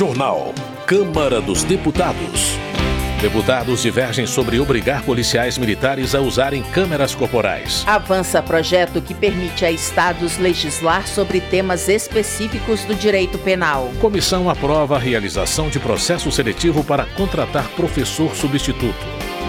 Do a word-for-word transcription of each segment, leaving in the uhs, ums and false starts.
Jornal. Câmara dos Deputados. Deputados divergem sobre obrigar policiais militares a usarem câmeras corporais. Avança projeto que permite a estados legislar sobre temas específicos do direito penal. Comissão aprova a realização de processo seletivo para contratar professor substituto.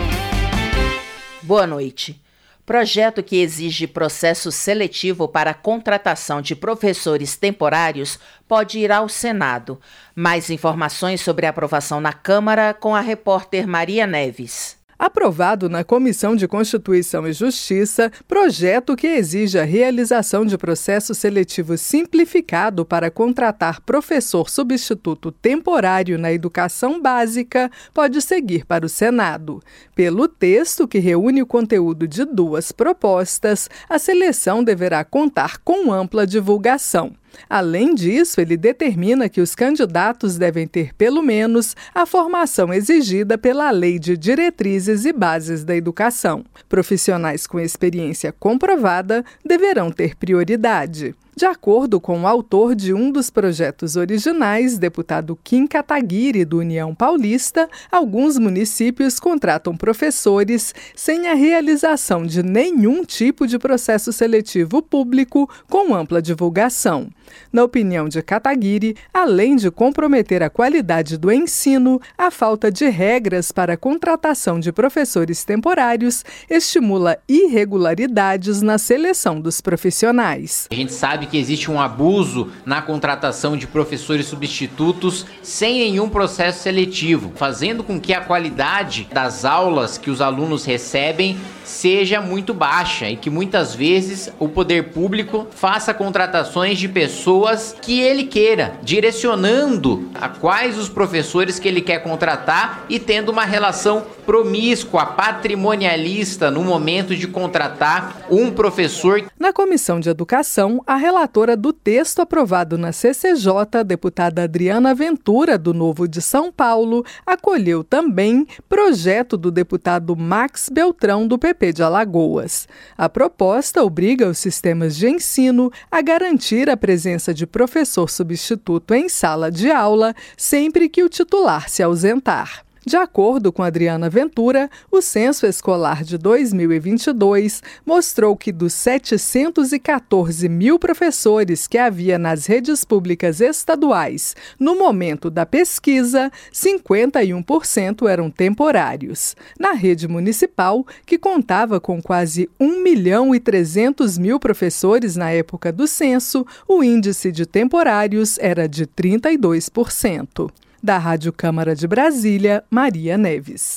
Boa noite. Projeto que exige processo seletivo para a contratação de professores temporários pode ir ao Senado. Mais informações sobre a aprovação na Câmara com a repórter Maria Neves. Aprovado na Comissão de Constituição e Justiça, projeto que exige a realização de processo seletivo simplificado para contratar professor substituto temporário na educação básica pode seguir para o Senado. Pelo texto, que reúne o conteúdo de duas propostas, a seleção deverá contar com ampla divulgação. Além disso, ele determina que os candidatos devem ter, pelo menos, a formação exigida pela Lei de Diretrizes e Bases da Educação. Profissionais com experiência comprovada deverão ter prioridade. De acordo com o autor de um dos projetos originais, deputado Kim Kataguiri, do União Paulista, alguns municípios contratam professores sem a realização de nenhum tipo de processo seletivo público com ampla divulgação. Na opinião de Kataguiri, além de comprometer a qualidade do ensino, a falta de regras para a contratação de professores temporários estimula irregularidades na seleção dos profissionais. A gente sabe que existe um abuso na contratação de professores substitutos sem nenhum processo seletivo, fazendo com que a qualidade das aulas que os alunos recebem seja muito baixa e que muitas vezes o poder público faça contratações de pessoas que ele queira, direcionando a quais os professores que ele quer contratar e tendo uma relação promíscua, patrimonialista no momento de contratar um professor. Na Comissão de Educação, a relatora do texto aprovado na C C J, a deputada Adriana Ventura, do Novo de São Paulo, acolheu também projeto do deputado Max Beltrão, do P P de Alagoas. A proposta obriga os sistemas de ensino a garantir a presença de professor substituto em sala de aula sempre que o titular se ausentar. De acordo com Adriana Ventura, o censo escolar de dois mil e vinte e dois mostrou que dos setecentos e quatorze mil professores que havia nas redes públicas estaduais no momento da pesquisa, cinquenta e um por cento eram temporários. Na rede municipal, que contava com quase um milhão e trezentos mil professores na época do censo, o índice de temporários era de trinta e dois por cento. Da Rádio Câmara de Brasília, Maria Neves.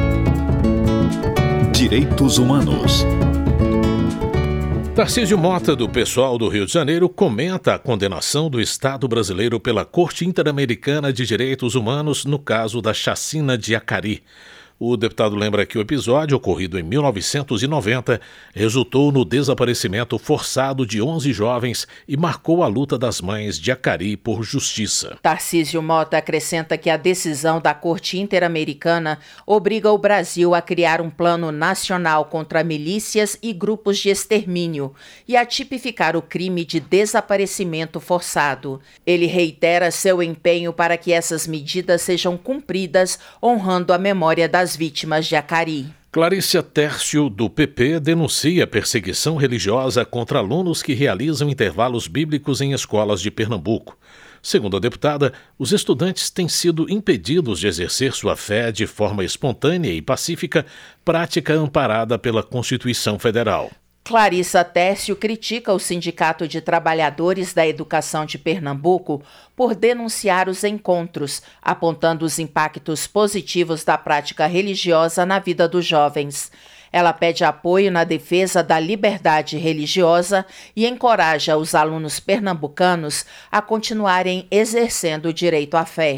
Direitos Humanos. Tarcísio Mota, do PSOL do Rio de Janeiro, comenta a condenação do Estado brasileiro pela Corte Interamericana de Direitos Humanos no caso da chacina de Acari. O deputado lembra que o episódio, ocorrido em mil novecentos e noventa, resultou no desaparecimento forçado de onze jovens e marcou a luta das mães de Acari por justiça. Tarcísio Mota acrescenta que a decisão da Corte Interamericana obriga o Brasil a criar um plano nacional contra milícias e grupos de extermínio e a tipificar o crime de desaparecimento forçado. Ele reitera seu empenho para que essas medidas sejam cumpridas, honrando a memória das as vítimas de Acari. Clarícia Tércio, do P P, denuncia perseguição religiosa contra alunos que realizam intervalos bíblicos em escolas de Pernambuco. Segundo a deputada, os estudantes têm sido impedidos de exercer sua fé de forma espontânea e pacífica, prática amparada pela Constituição Federal. Clarissa Tércio critica o Sindicato de Trabalhadores da Educação de Pernambuco por denunciar os encontros, apontando os impactos positivos da prática religiosa na vida dos jovens. Ela pede apoio na defesa da liberdade religiosa e encoraja os alunos pernambucanos a continuarem exercendo o direito à fé.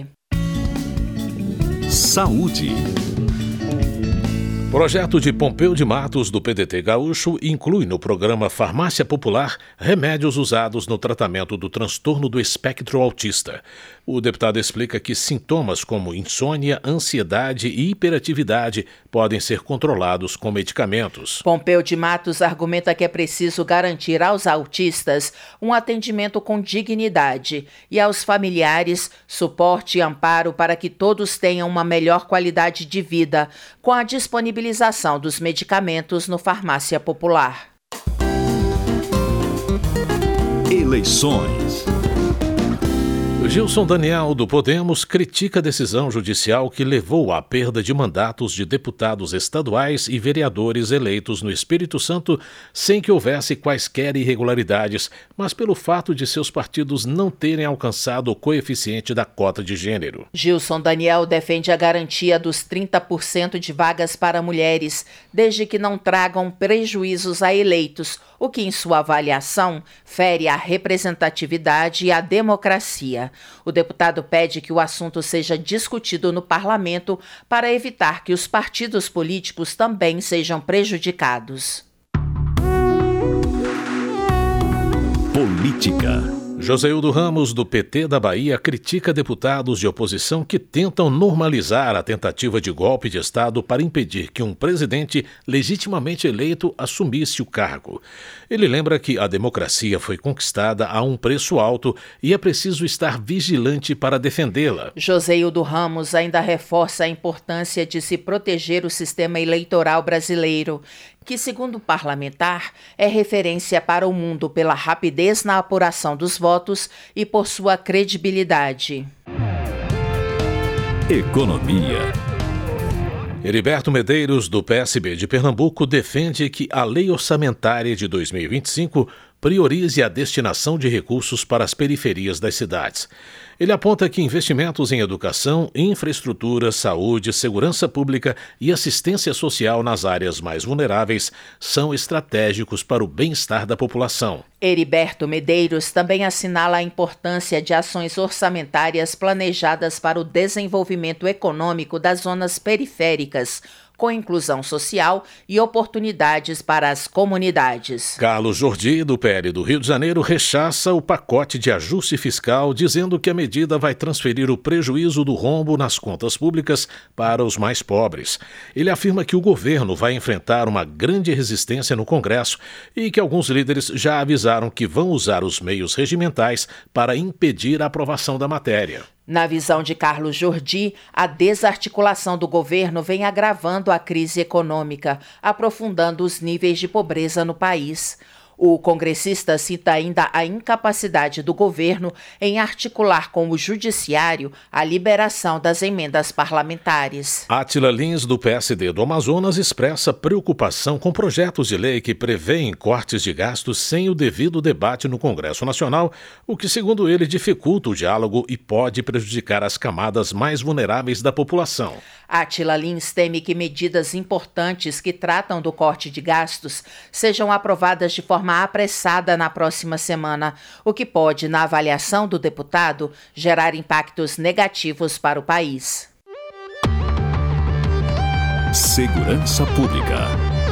Saúde. Projeto de Pompeu de Matos, do P D T gaúcho, inclui no programa Farmácia Popular remédios usados no tratamento do transtorno do espectro autista. O deputado explica que sintomas como insônia, ansiedade e hiperatividade podem ser controlados com medicamentos. Pompeu de Matos argumenta que é preciso garantir aos autistas um atendimento com dignidade e aos familiares suporte e amparo para que todos tenham uma melhor qualidade de vida, com a disponibilização dos medicamentos no Farmácia Popular. Eleições. Gilson Daniel, do Podemos, critica a decisão judicial que levou à perda de mandatos de deputados estaduais e vereadores eleitos no Espírito Santo sem que houvesse quaisquer irregularidades, mas pelo fato de seus partidos não terem alcançado o coeficiente da cota de gênero. Gilson Daniel defende a garantia dos trinta por cento de vagas para mulheres, desde que não tragam prejuízos a eleitos, o que, em sua avaliação, fere a representatividade e a democracia. O deputado pede que o assunto seja discutido no parlamento para evitar que os partidos políticos também sejam prejudicados. Política. Joseildo Ramos, do P T da Bahia, critica deputados de oposição que tentam normalizar a tentativa de golpe de Estado para impedir que um presidente legitimamente eleito assumisse o cargo. Ele lembra que a democracia foi conquistada a um preço alto e é preciso estar vigilante para defendê-la. Joseildo Ramos ainda reforça a importância de se proteger o sistema eleitoral brasileiro, que, segundo o parlamentar, é referência para o mundo pela rapidez na apuração dos votos e por sua credibilidade. Economia. Heriberto Medeiros, do P S B de Pernambuco, defende que a Lei Orçamentária de dois mil e vinte e cinco priorize a destinação de recursos para as periferias das cidades. Ele aponta que investimentos em educação, infraestrutura, saúde, segurança pública e assistência social nas áreas mais vulneráveis são estratégicos para o bem-estar da população. Heriberto Medeiros também assinala a importância de ações orçamentárias planejadas para o desenvolvimento econômico das zonas periféricas, com inclusão social e oportunidades para as comunidades. Carlos Jordi, do P L do Rio de Janeiro, rechaça o pacote de ajuste fiscal, dizendo que a medida vai transferir o prejuízo do rombo nas contas públicas para os mais pobres. Ele afirma que o governo vai enfrentar uma grande resistência no Congresso e que alguns líderes já avisaram que vão usar os meios regimentais para impedir a aprovação da matéria. Na visão de Carlos Jordi, a desarticulação do governo vem agravando a crise econômica, aprofundando os níveis de pobreza no país. O congressista cita ainda a incapacidade do governo em articular com o judiciário a liberação das emendas parlamentares. Átila Lins, do P S D do Amazonas, expressa preocupação com projetos de lei que prevêem cortes de gastos sem o devido debate no Congresso Nacional, o que, segundo ele, dificulta o diálogo e pode prejudicar as camadas mais vulneráveis da população. Átila Lins teme que medidas importantes que tratam do corte de gastos sejam aprovadas de forma apressada na próxima semana, o que pode, na avaliação do deputado, gerar impactos negativos para o país. Segurança Pública.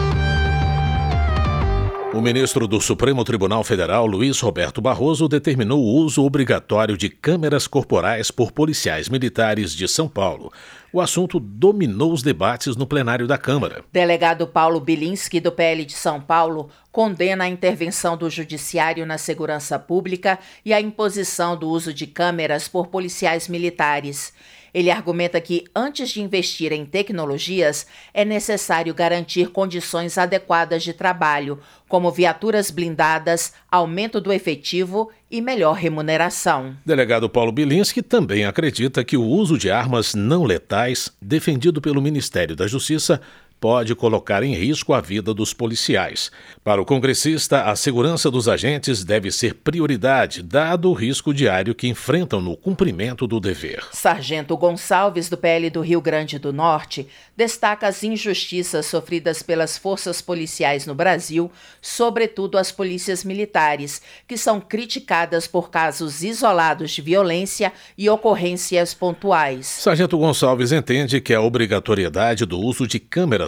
O ministro do Supremo Tribunal Federal, Luiz Roberto Barroso, determinou o uso obrigatório de câmeras corporais por policiais militares de São Paulo. O assunto dominou os debates no plenário da Câmara. Delegado Paulo Bilinski, do P L de São Paulo, condena a intervenção do Judiciário na segurança pública e a imposição do uso de câmeras por policiais militares. Ele argumenta que, antes de investir em tecnologias, é necessário garantir condições adequadas de trabalho, como viaturas blindadas, aumento do efetivo e melhor remuneração. Delegado Paulo Bilinski também acredita que o uso de armas não letais, defendido pelo Ministério da Justiça, pode colocar em risco a vida dos policiais. Para o congressista, a segurança dos agentes deve ser prioridade, dado o risco diário que enfrentam no cumprimento do dever. Sargento Gonçalves, do P L do Rio Grande do Norte, destaca as injustiças sofridas pelas forças policiais no Brasil, sobretudo as polícias militares, que são criticadas por casos isolados de violência e ocorrências pontuais. Sargento Gonçalves entende que a obrigatoriedade do uso de câmeras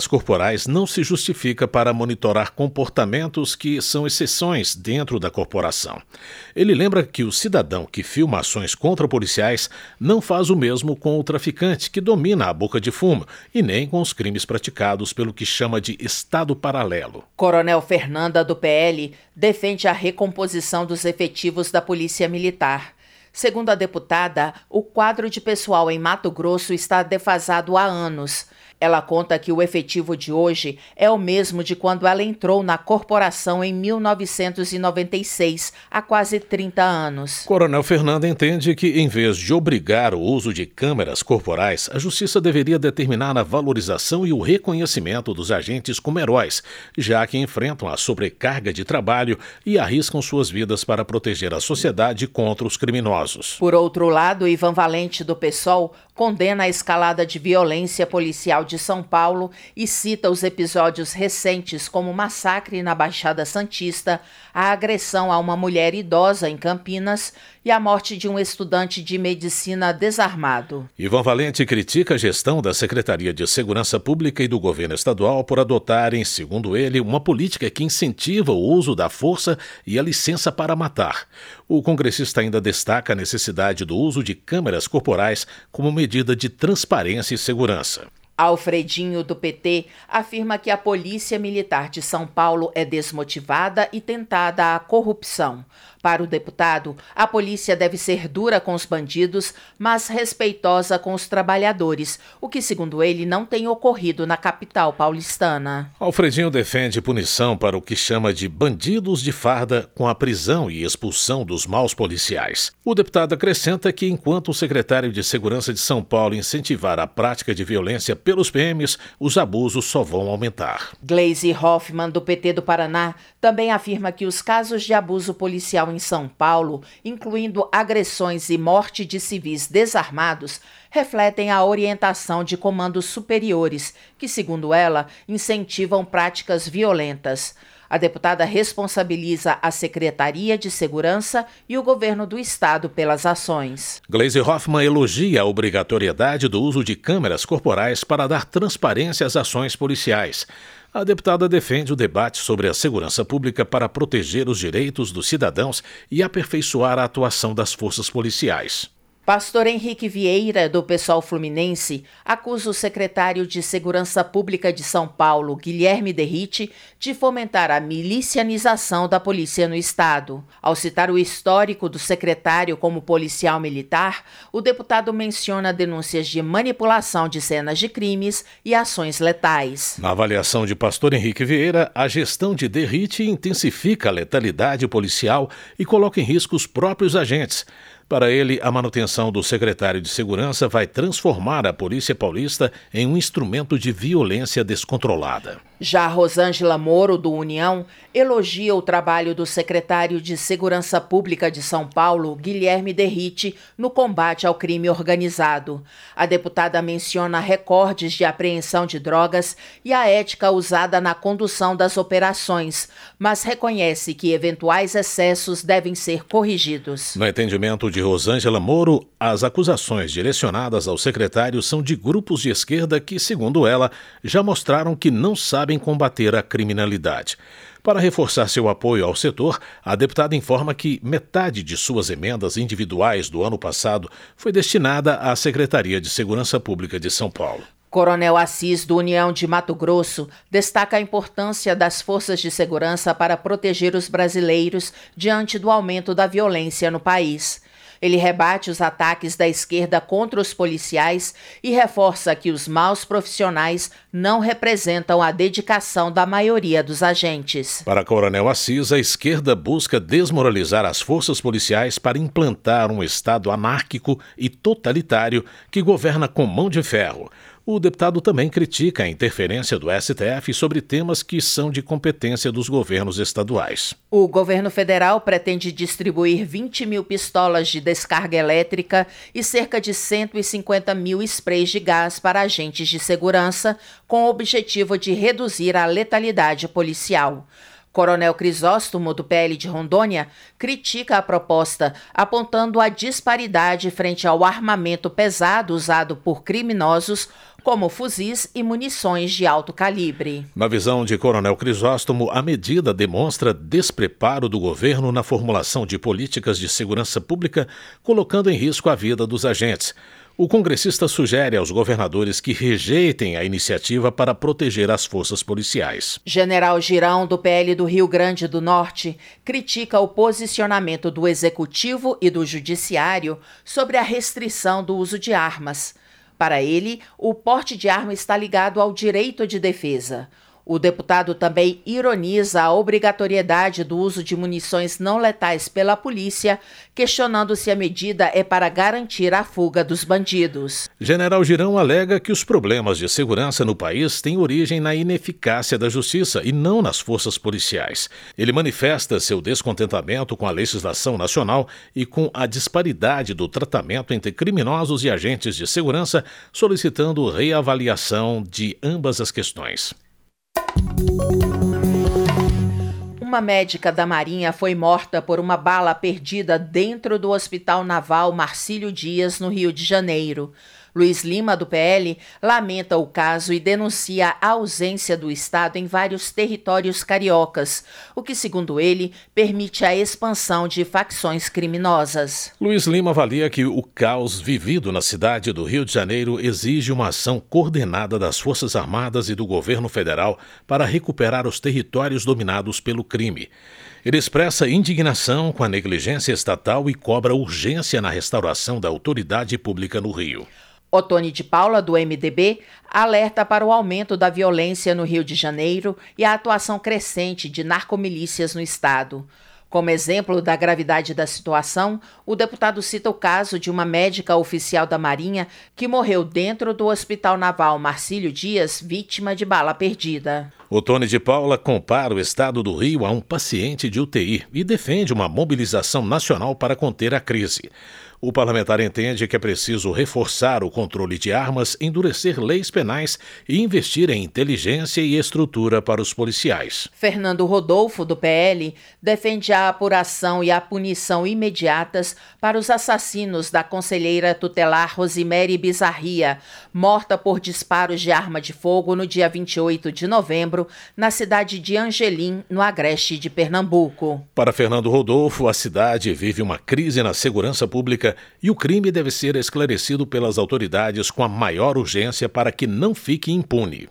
câmeras corporais não se justifica para monitorar comportamentos que são exceções dentro da corporação. Ele lembra que o cidadão que filma ações contra policiais não faz o mesmo com o traficante que domina a boca de fumo e nem com os crimes praticados pelo que chama de Estado paralelo. Coronel Fernanda, do P L, defende a recomposição dos efetivos da Polícia Militar. Segundo a deputada, o quadro de pessoal em Mato Grosso está defasado há anos. Ela conta que o efetivo de hoje é o mesmo de quando ela entrou na corporação em mil novecentos e noventa e seis, há quase trinta anos. Coronel Fernanda entende que, em vez de obrigar o uso de câmeras corporais, a Justiça deveria determinar a valorização e o reconhecimento dos agentes como heróis, já que enfrentam a sobrecarga de trabalho e arriscam suas vidas para proteger a sociedade contra os criminosos. Por outro lado, Ivan Valente, do PSOL, condena a escalada de violência policial de São Paulo e cita os episódios recentes como o massacre na Baixada Santista, a agressão a uma mulher idosa em Campinas e a morte de um estudante de medicina desarmado. Ivan Valente critica a gestão da Secretaria de Segurança Pública e do governo estadual por adotarem, segundo ele, uma política que incentiva o uso da força e a licença para matar. O congressista ainda destaca a necessidade do uso de câmeras corporais como medida de transparência e segurança. Alfredinho, do P T, afirma que a Polícia Militar de São Paulo é desmotivada e tentada à corrupção. Para o deputado, a polícia deve ser dura com os bandidos, mas respeitosa com os trabalhadores, o que, segundo ele, não tem ocorrido na capital paulistana. Alfredinho defende punição para o que chama de bandidos de farda, com a prisão e expulsão dos maus policiais. O deputado acrescenta que, enquanto o secretário de Segurança de São Paulo incentivar a prática de violência pelos P Ms, os abusos só vão aumentar. Gleisi Hoffmann, do P T do Paraná, também afirma que os casos de abuso policial em São Paulo, incluindo agressões e morte de civis desarmados, refletem a orientação de comandos superiores, que, segundo ela, incentivam práticas violentas. A deputada responsabiliza a Secretaria de Segurança e o governo do estado pelas ações. Gleisi Hoffmann elogia a obrigatoriedade do uso de câmeras corporais para dar transparência às ações policiais. A deputada defende o debate sobre a segurança pública para proteger os direitos dos cidadãos e aperfeiçoar a atuação das forças policiais. Pastor Henrique Vieira, do PSOL Fluminense, acusa o secretário de Segurança Pública de São Paulo, Guilherme Derrite, de fomentar a milicianização da polícia no estado. Ao citar o histórico do secretário como policial militar, o deputado menciona denúncias de manipulação de cenas de crimes e ações letais. Na avaliação de Pastor Henrique Vieira, a gestão de Derrite intensifica a letalidade policial e coloca em risco os próprios agentes. Para ele, a manutenção do secretário de Segurança vai transformar a Polícia Paulista em um instrumento de violência descontrolada. Já Rosângela Moro, do União, elogia o trabalho do secretário de Segurança Pública de São Paulo, Guilherme Derrite, no combate ao crime organizado. A deputada menciona recordes de apreensão de drogas e a ética usada na condução das operações, mas reconhece que eventuais excessos devem ser corrigidos. No entendimento de Rosângela Moro, as acusações direcionadas ao secretário são de grupos de esquerda que, segundo ela, já mostraram que não sabem combater a criminalidade. Para reforçar seu apoio ao setor, a deputada informa que metade de suas emendas individuais do ano passado foi destinada à Secretaria de Segurança Pública de São Paulo. Coronel Assis, do União de Mato Grosso, destaca a importância das forças de segurança para proteger os brasileiros diante do aumento da violência no país. Ele rebate os ataques da esquerda contra os policiais e reforça que os maus profissionais não representam a dedicação da maioria dos agentes. Para Coronel Assis, a esquerda busca desmoralizar as forças policiais para implantar um Estado anárquico e totalitário que governa com mão de ferro. O deputado também critica a interferência do S T F sobre temas que são de competência dos governos estaduais. O governo federal pretende distribuir vinte mil pistolas de descarga elétrica e cerca de cento e cinquenta mil sprays de gás para agentes de segurança, com o objetivo de reduzir a letalidade policial. Coronel Crisóstomo, do P L de Rondônia, critica a proposta, apontando a disparidade frente ao armamento pesado usado por criminosos, como fuzis e munições de alto calibre. Na visão de Coronel Crisóstomo, a medida demonstra despreparo do governo na formulação de políticas de segurança pública, colocando em risco a vida dos agentes. O congressista sugere aos governadores que rejeitem a iniciativa para proteger as forças policiais. General Girão, do P L do Rio Grande do Norte, critica o posicionamento do Executivo e do Judiciário sobre a restrição do uso de armas. Para ele, o porte de arma está ligado ao direito de defesa. O deputado também ironiza a obrigatoriedade do uso de munições não letais pela polícia, questionando se a medida é para garantir a fuga dos bandidos. General Girão alega que os problemas de segurança no país têm origem na ineficácia da justiça e não nas forças policiais. Ele manifesta seu descontentamento com a legislação nacional e com a disparidade do tratamento entre criminosos e agentes de segurança, solicitando reavaliação de ambas as questões. Uma médica da Marinha foi morta por uma bala perdida dentro do Hospital Naval Marcílio Dias, no Rio de Janeiro. Luiz Lima, do P L, lamenta o caso e denuncia a ausência do Estado em vários territórios cariocas, o que, segundo ele, permite a expansão de facções criminosas. Luiz Lima avalia que o caos vivido na cidade do Rio de Janeiro exige uma ação coordenada das Forças Armadas e do governo federal para recuperar os territórios dominados pelo crime. Ele expressa indignação com a negligência estatal e cobra urgência na restauração da autoridade pública no Rio. Otone de Paula, do M D B, alerta para o aumento da violência no Rio de Janeiro e a atuação crescente de narcomilícias no estado. Como exemplo da gravidade da situação, o deputado cita o caso de uma médica oficial da Marinha que morreu dentro do Hospital Naval Marcílio Dias, vítima de bala perdida. Otone de Paula compara o estado do Rio a um paciente de U T I e defende uma mobilização nacional para conter a crise. O parlamentar entende que é preciso reforçar o controle de armas, endurecer leis penais e investir em inteligência e estrutura para os policiais. Fernando Rodolfo, do P L, defende a apuração e a punição imediatas para os assassinos da conselheira tutelar Rosimere Bizarria, morta por disparos de arma de fogo no dia vinte e oito de novembro, na cidade de Angelim, no agreste de Pernambuco. Para Fernando Rodolfo, a cidade vive uma crise na segurança pública e o crime deve ser esclarecido pelas autoridades com a maior urgência para que não fique impune.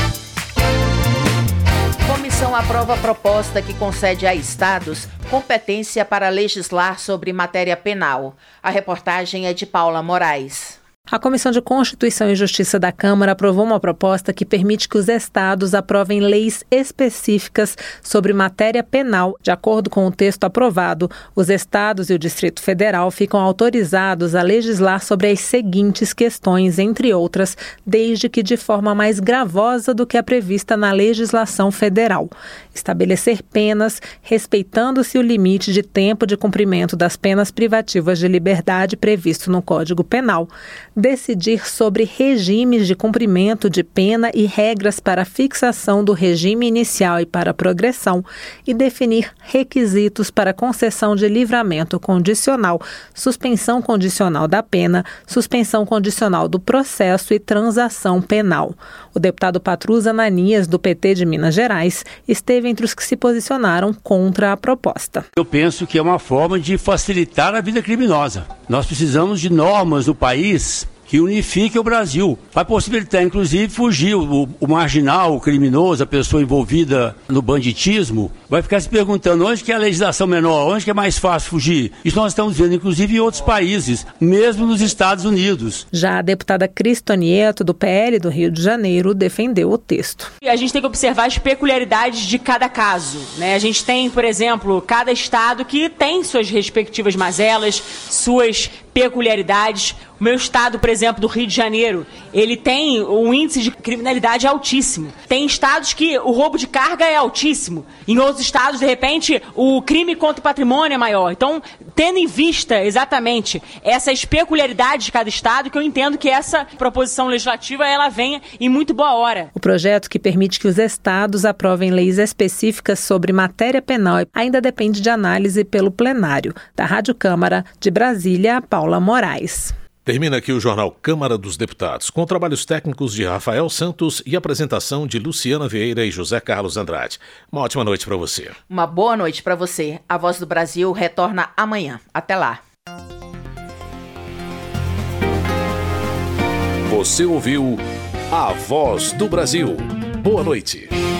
Comissão aprova a proposta que concede a estados competência para legislar sobre matéria penal. A reportagem é de Paula Moraes. A Comissão de Constituição e Justiça da Câmara aprovou uma proposta que permite que os estados aprovem leis específicas sobre matéria penal. De acordo com o texto aprovado, os estados e o Distrito Federal ficam autorizados a legislar sobre as seguintes questões, entre outras, desde que de forma mais gravosa do que a prevista na legislação federal. Estabelecer penas, respeitando-se o limite de tempo de cumprimento das penas privativas de liberdade previsto no Código Penal. Decidir sobre regimes de cumprimento de pena e regras para fixação do regime inicial e para progressão e definir requisitos para concessão de livramento condicional, suspensão condicional da pena, suspensão condicional do processo e transação penal. O deputado Patrus Ananias, do P T de Minas Gerais, esteve entre os que se posicionaram contra a proposta. Eu penso que é uma forma de facilitar a vida criminosa. Nós precisamos de normas no país que unifique o Brasil. Vai possibilitar, inclusive, fugir o, o marginal, o criminoso, a pessoa envolvida no banditismo, vai ficar se perguntando onde que é a legislação menor, onde que é mais fácil fugir. Isso nós estamos vendo, inclusive, em outros países, mesmo nos Estados Unidos. Já a deputada Cristonieto, do P L do Rio de Janeiro, defendeu o texto. A gente tem que observar as peculiaridades de cada caso, né? A gente tem, por exemplo, cada estado que tem suas respectivas mazelas, suas peculiaridades. O meu estado, por exemplo, exemplo, do Rio de Janeiro, ele tem um índice de criminalidade altíssimo. Tem estados que o roubo de carga é altíssimo. Em outros estados, de repente, o crime contra o patrimônio é maior. Então, tendo em vista exatamente essas peculiaridades de cada estado, que eu entendo que essa proposição legislativa ela venha em muito boa hora. O projeto, que permite que os estados aprovem leis específicas sobre matéria penal, ainda depende de análise pelo plenário. Da Rádio Câmara de Brasília, Paula Moraes. Termina aqui o Jornal Câmara dos Deputados, com trabalhos técnicos de Rafael Santos e apresentação de Luciana Vieira e José Carlos Andrade. Uma ótima noite para você. Uma boa noite para você. A Voz do Brasil retorna amanhã. Até lá. Você ouviu A Voz do Brasil. Boa noite.